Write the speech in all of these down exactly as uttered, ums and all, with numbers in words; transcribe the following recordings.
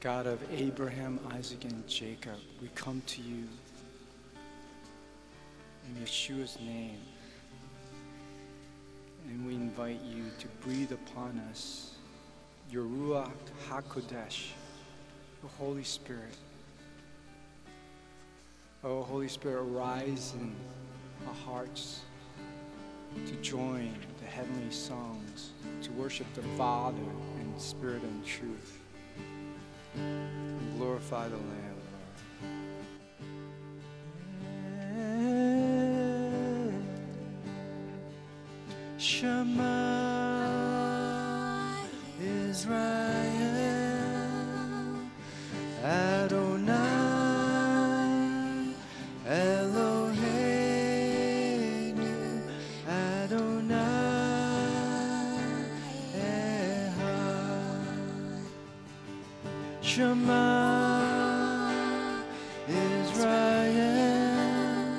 God of Abraham, Isaac, and Jacob, we come to you in Yeshua's name, and we invite you to breathe upon us your Ruach HaKodesh, the Holy Spirit. Oh, Holy Spirit, rise in our hearts to join the heavenly songs, to worship the Father in spirit and truth, and glorify the Lamb, Lord. Shema Israel, Adonai Eloheinu, Adonai Echad. Shema Israel,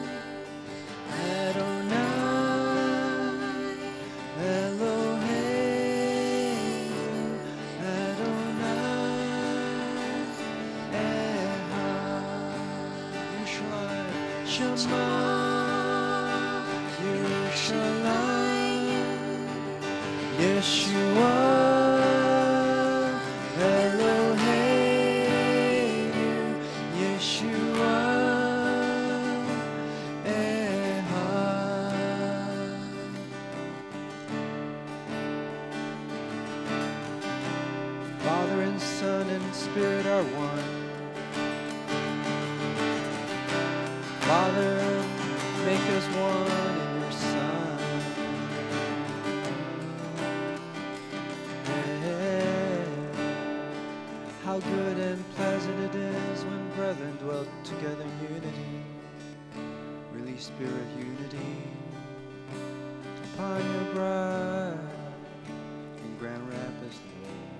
Adonai Eloheinu, Adonai Echad. Shema Yerushalayim, Yeshua Eloheinu, Yeshua Echad. Father and Son and Spirit are one. Father, make us one in your Son. Yeah. How good and pleasant it is when brethren dwell together in unity. Release Spirit unity upon your bride in Grand Rapids, Lord.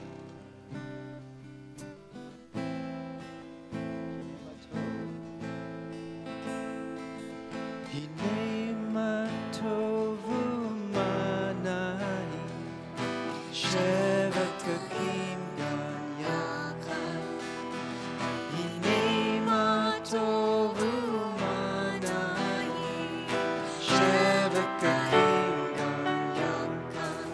Hinei tovu manai, shevet kakim gan yachad. Hinei tovu manai, shevet kakim gan yachad.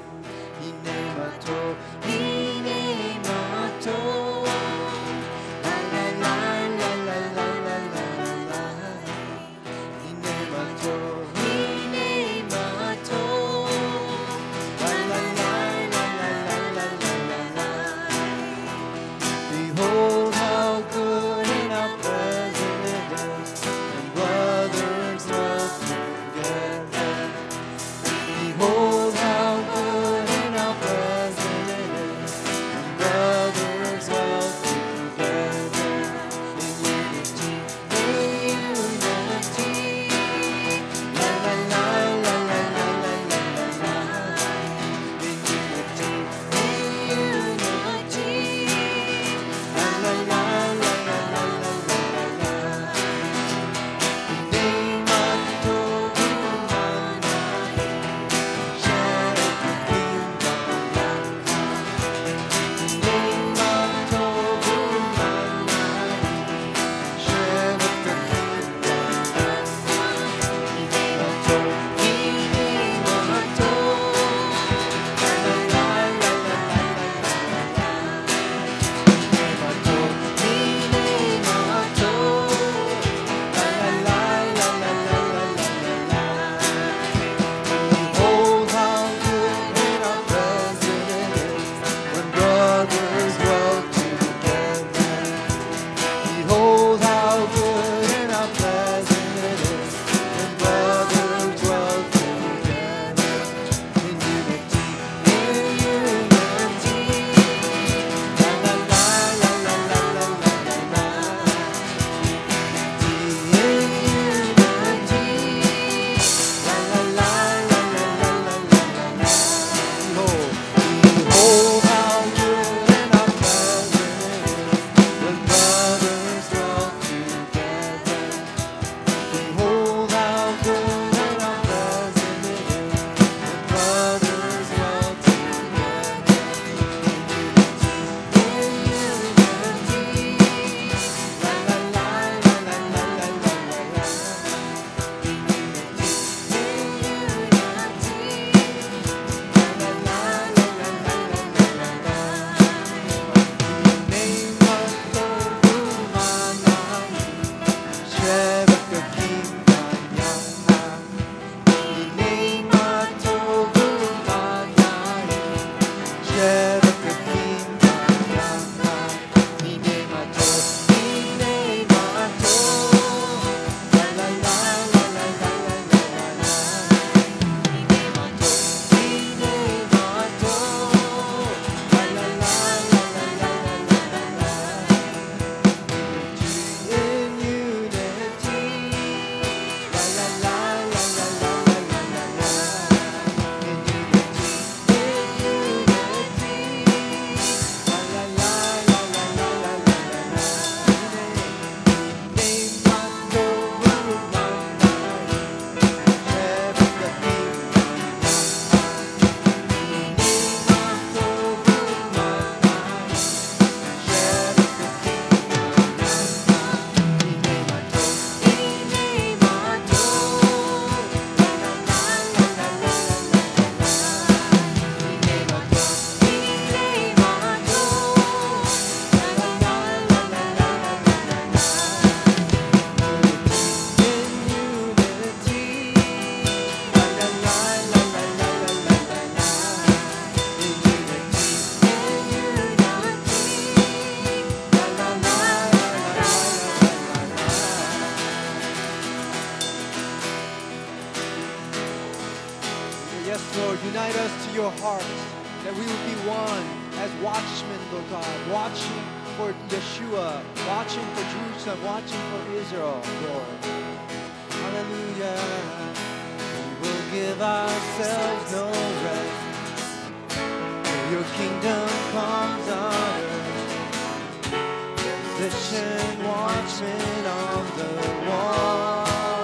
unite us to your heart, that we would be one as watchmen, Lord God, watching for Yeshua, watching for Jerusalem, watching for Israel, Lord. Hallelujah. We will give ourselves no rest till your kingdom comes on earth. Position watchmen on the wall.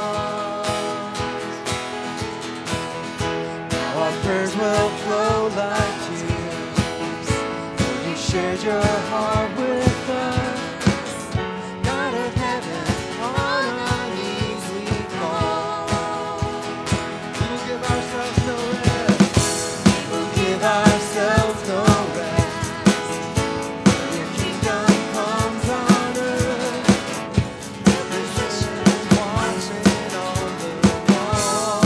Our prayers will flow like tears, for you shared your heart with us. God of heaven, on our knees we fall. We'll give ourselves no rest. We'll give ourselves no rest. Your kingdom comes on earth. Position watching on the wall.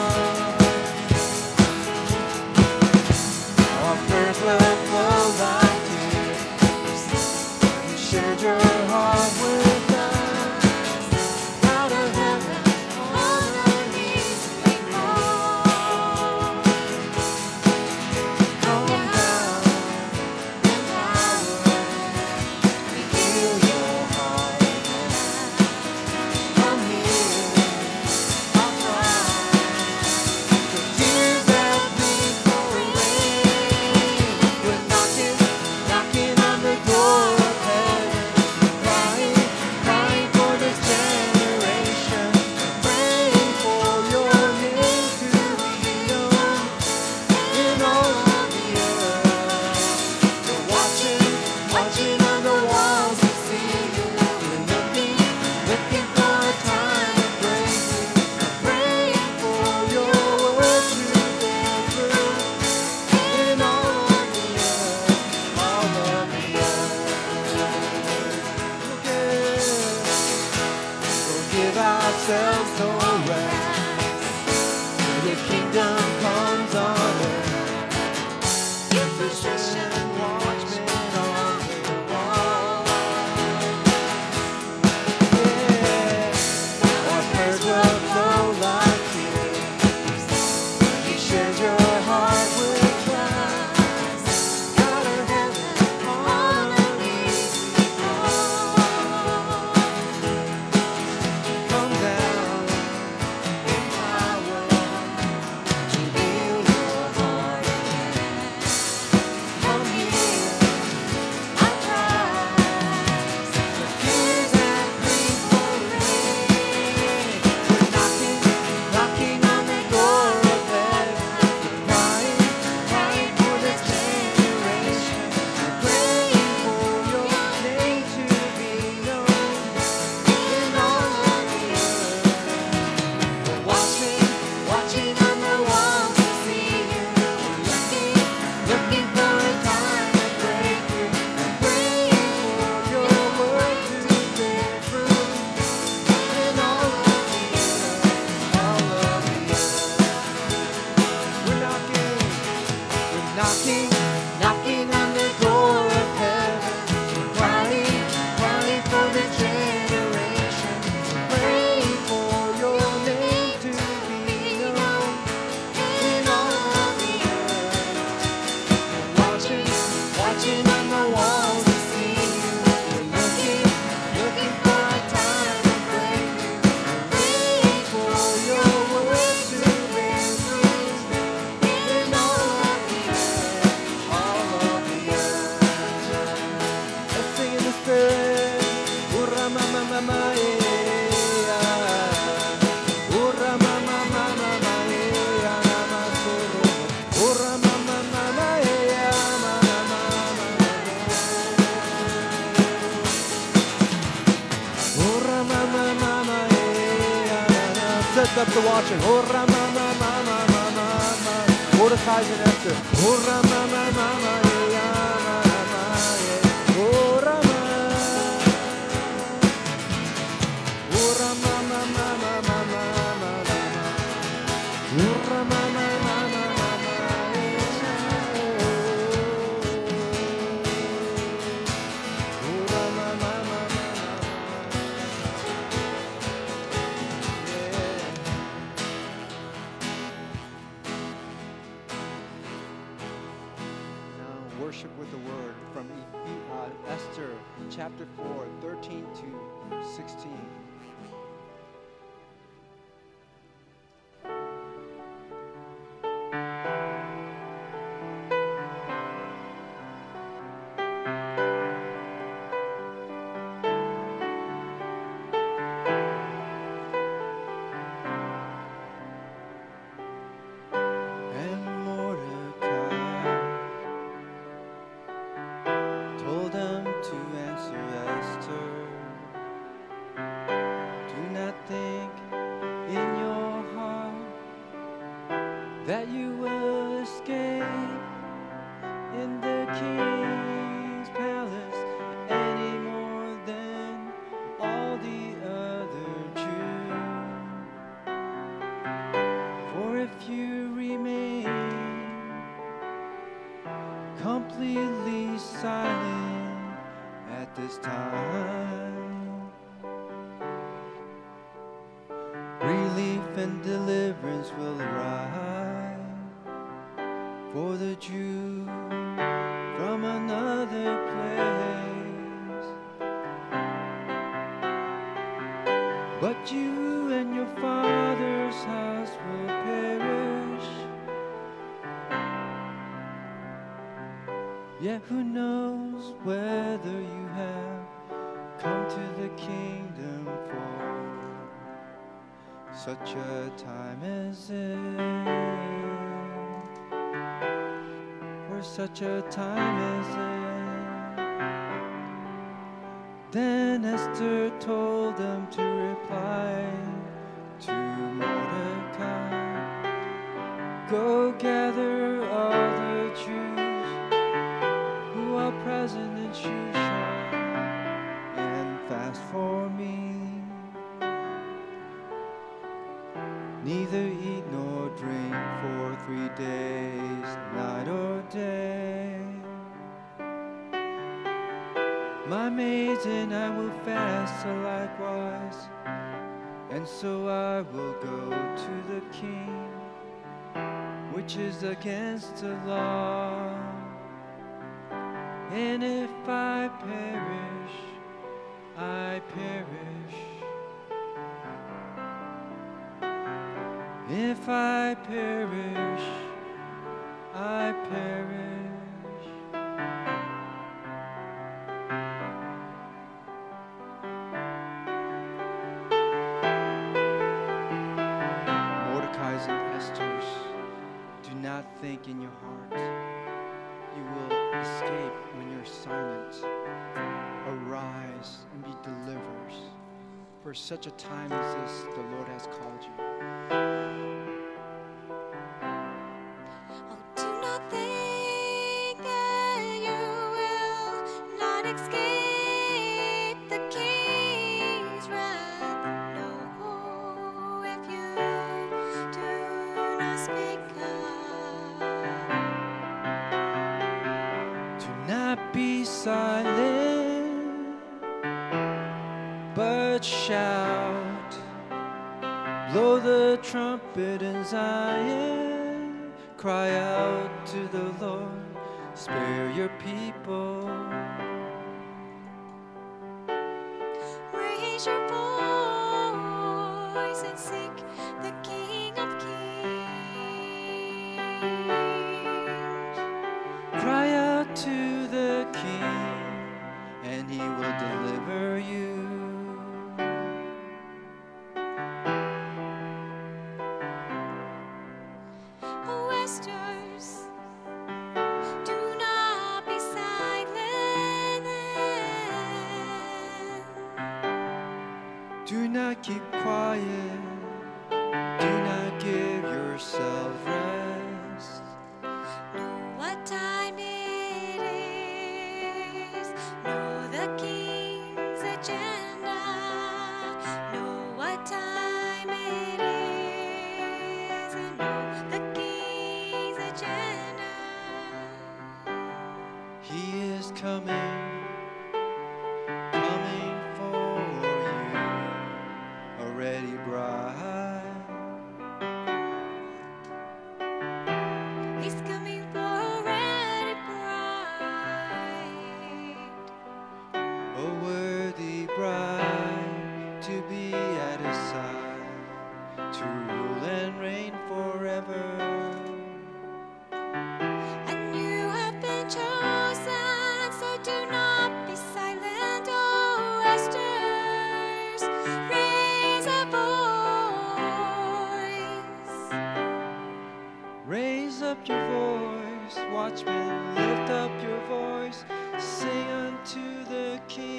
Our prayers will flow like tears. You shared your heart with us. Out of heaven, on our knees we fall. Come down in power. We feel your heart. Come here, our cry. The tears that bleed for rain. We're knocking, knocking on the door of heaven. Crying, crying for this generation. Praying for your name to be known in all of the earth. We're watching, watching on the walls to see you. We're looking, looking for a time of breakthrough. Praying for your word to bear fruit in all of the earth, all of the earth. We'll give ourselves no rest till your kingdom comes on earth. Position watchmen on the wall. Yeah. Our prayers will flow like tears. You shared your heart with us. God of heaven, on our knees we fall. Come down in power to heal your heart again. Come here, our cries. The tears that bleed for rain. We're knocking, knocking on the door of heaven. Crying, crying for this generation. We're praying for your name to be known in all of the earth. We're watching, watching on the walls to see you. We're looking, looking for a time of breakthrough. We're praying for your word to bear fruit in all of the earth, all of the earth. We're knocking, we're knocking, knocking on the door of heaven. Crying, crying for the generation. Praying for your name to be known in all of the earth. Watching, watching on the walls to see you. We're looking, looking for a time of breakthrough. Praying for your word to bear fruit in all of the earth, all of the earth. Let's sing in the spirit. Ura mama mama yeah. Ura mama mama yeah. Mama suru. Ura mama mama yeah. Mama mama yeah. Ura mama mama yeah. Set up the watching. Ura mama mama mama. Mordecai's and Esther. Ura mama mama yeah. Mama yeah. Ura mama. Ura mama mama mama mama. Ura mama mama mama yeah. Ura mama mama mama. worship with the word from uh, Esther chapter four, thirteen to sixteen. That you will escape in the king's palace any more than all the other Jews. For if you remain completely silent at this time, relief and deliverance will arise for the Jew from another place. But you and your father's house will perish. Yet who knows whether you have come to the kingdom for such a time as this. For such a time as this. Then Esther told them to reply to Mordecai, go gather all the Jews who are present in Shushan and fast for me. Neither eat nor drink for three days, night or day. My maids and I will fast likewise, and so I will go to the king, which is against the law. And if I perish, I perish. If I perish, I perish. Mordecai's and Esther's, do not think in your heart you will escape when you're silent. Arise and be deliverers. For such a time as this, the Lord has called you. Be silent, but shout, blow the trumpet in Zion, cry out to the Lord, spare your people. Raise your voice and seek the King of Kings. Cry out to the King, and he will deliver you. Oh, Esther's, do not be silent. Do not keep quiet. Do not give yourself rest. Know what time it is. Know the King's agenda. Know what time it is. And know the King's agenda. He is coming, coming for you, a ready bride. He's coming for a ready bride. lift up your voice, sing unto the King.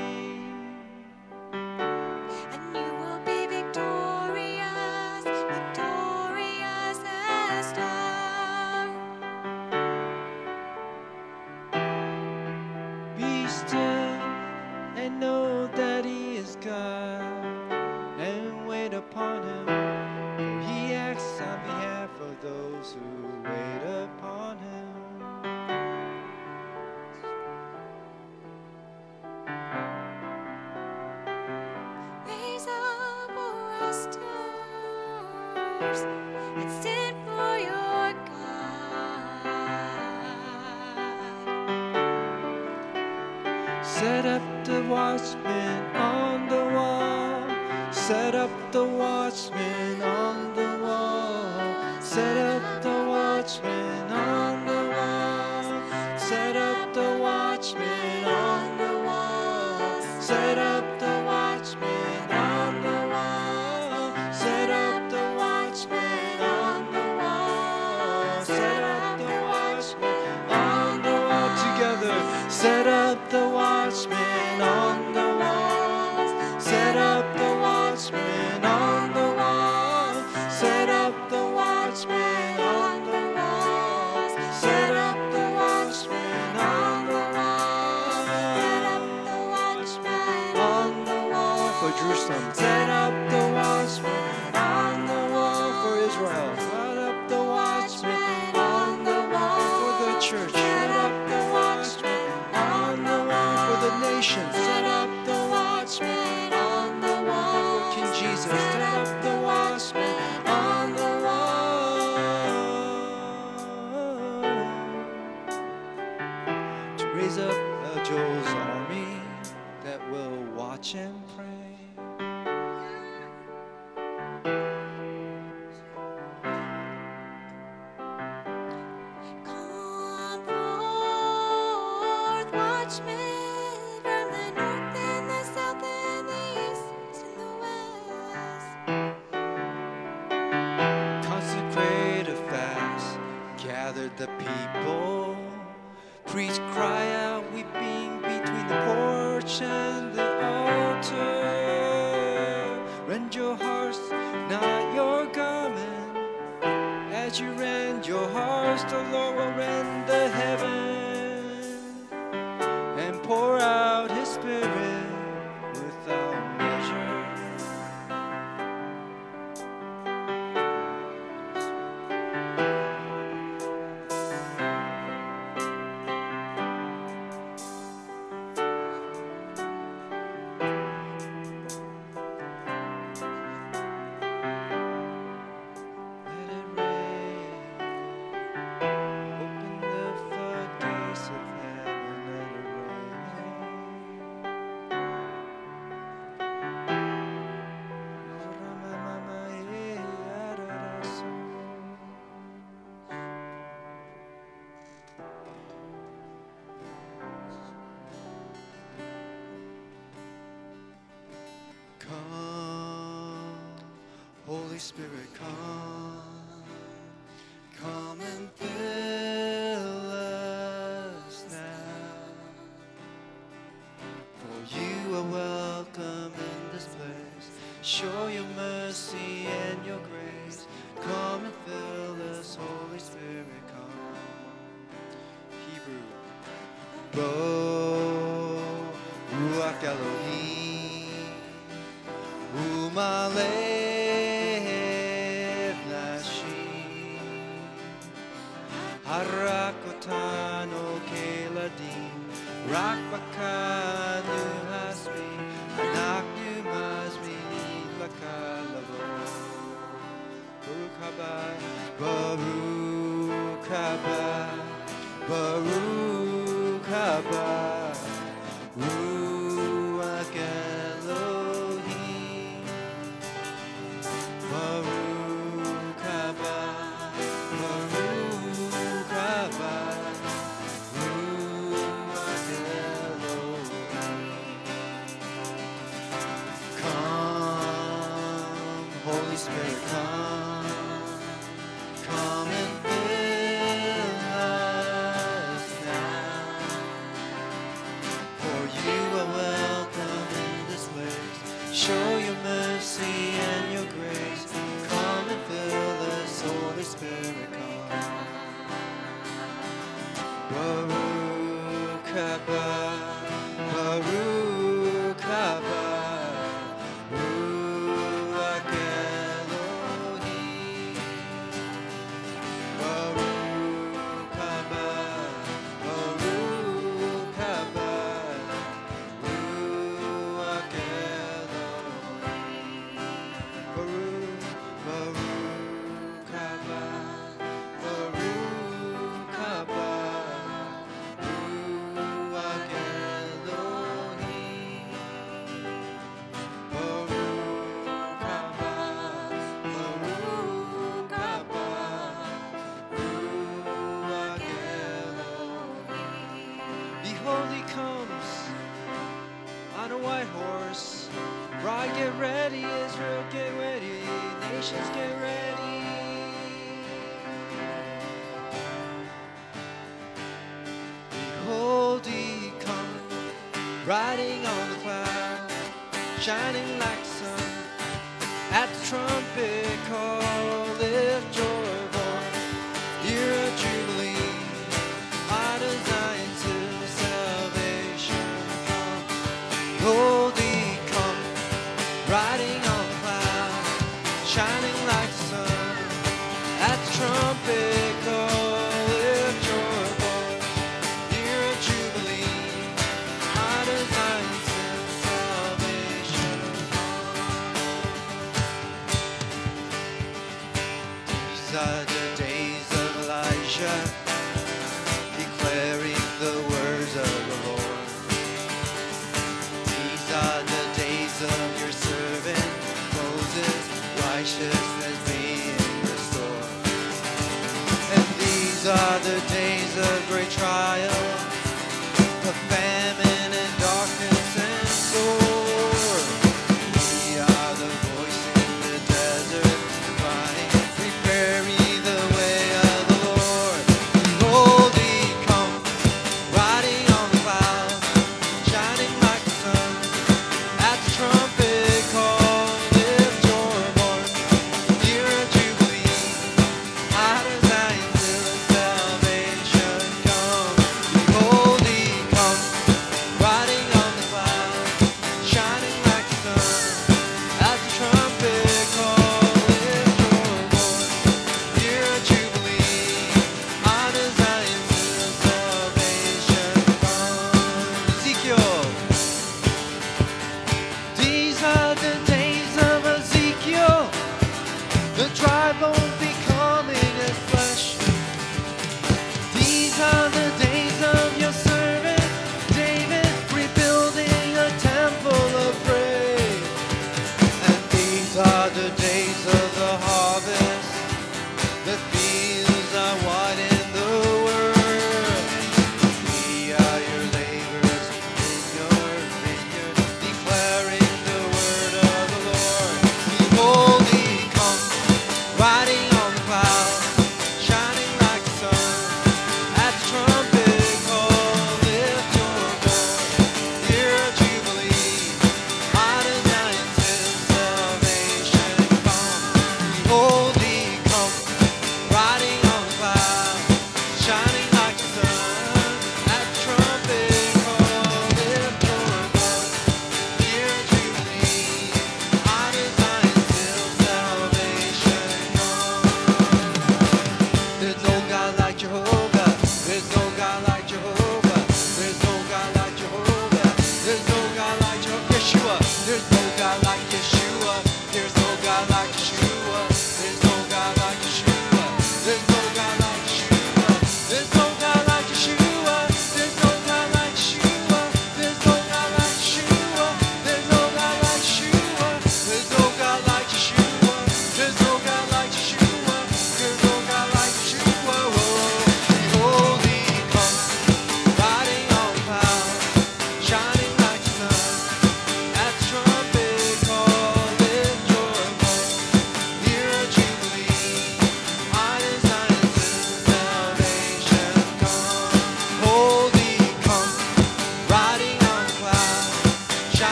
And you will be victorious, victorious as star. Be still and know that He is God, and wait upon Him, for He acts on behalf of those who wait upon Him. Raise up, O stars, and stand for your God. Set up the watchman on the wall. Set up the watchman on the wall. Set up the watchman on the wall. Set up the watchman on the wall. Set up the watchman on the wall. Set up the watchman on the wall. Set up the watchman on the wall. Together, set up the watchman on the wall. Set up the watchman on the wall. Set up the watchman on the wall. Set up the watchman on the wall. Set up the watchman On the wall for Jerusalem. Set up the watchman on the wall for Israel. Set up the watchman on the wall for the church. Set up the watchman on the wall for the nation. Set up the watchman on the wall for King Jesus. Set up the watchman on the wall to raise up a Joel's army that will watch and pray. Come forth, watchmen from the north and the south and the east and the west. Consecrate a fast, gather the people, preach, cry out, weeping between the porch and the altar. Rend your hearts, not your garment. As you rend your hearts, the Lord will rend the heaven and pour out His Spirit without measure. Let it rain. Open the floodgates of heaven. Let it rain. Come, Holy Spirit, come. Come and fill us now. For you are welcome in this place. Show your mercy and your grace. Come and fill us, Holy Spirit, come. Hebrew. Bo Ruach Elohim Umalev Nashim Harakotano Keladim Rakbakanu Hasmi Anaknu Masmi Lakalavo Baruch haba Baruch haba Baruch haba Ruach Elohim Baruch haba Baruch haba Ruach Elohim. Come, Holy Spirit, come. Come and fill us now. haba, Baruch haba, Ruach Elohim. Baruch haba, Baruch haba, Ruach Elohim. Baruch, Baruch haba, Baruch haba, Ruach Elohim. Baruch haba, Baruch haba, Ruach Elohim. Behold, he comes on a white horse. Bride, get ready, Israel, get ready, nations, get ready. Behold, he cometh, riding on the cloud, shining like the sun. At the trumpet call, lift your voice, hear a jubilee. Out of Zion till salvation come. Behold, he cometh, riding on the cloud, shining like the sun. At the trumpet call, lift your voice, hear a jubilee. Out of Zion till salvation come.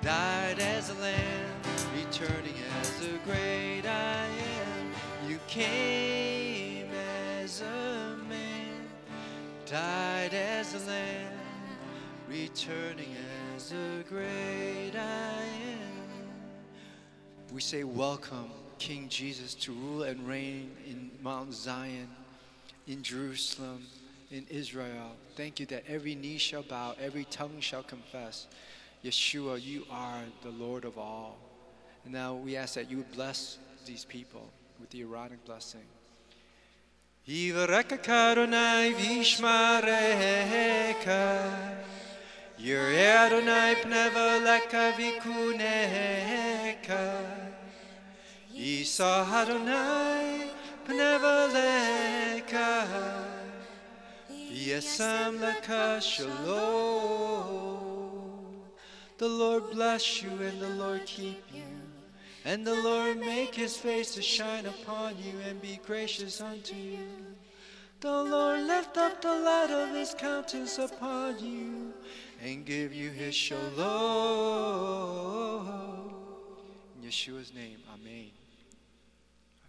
died as a lamb, returning as a great I am. You came as a man, died as a lamb, returning as a great I am. We say, welcome, King Jesus, to rule and reign in Mount Zion, in Jerusalem, in Israel. Thank you that every knee shall bow, every tongue shall confess, Yeshua, you are the Lord of all. And now we ask that you would bless these people with the Aaronic blessing. Yivarekka Adonai v'yishmareka, Yireh Adonai pnevo leka v'kuneka, Yisa Adonai pnevo leka, v'yasam leka shalom. The Lord bless you and the Lord keep you, and the Lord make his face to shine upon you and be gracious unto you. The Lord lift up the light of his countenance upon you and give you his shalom. In Yeshua's name, amen.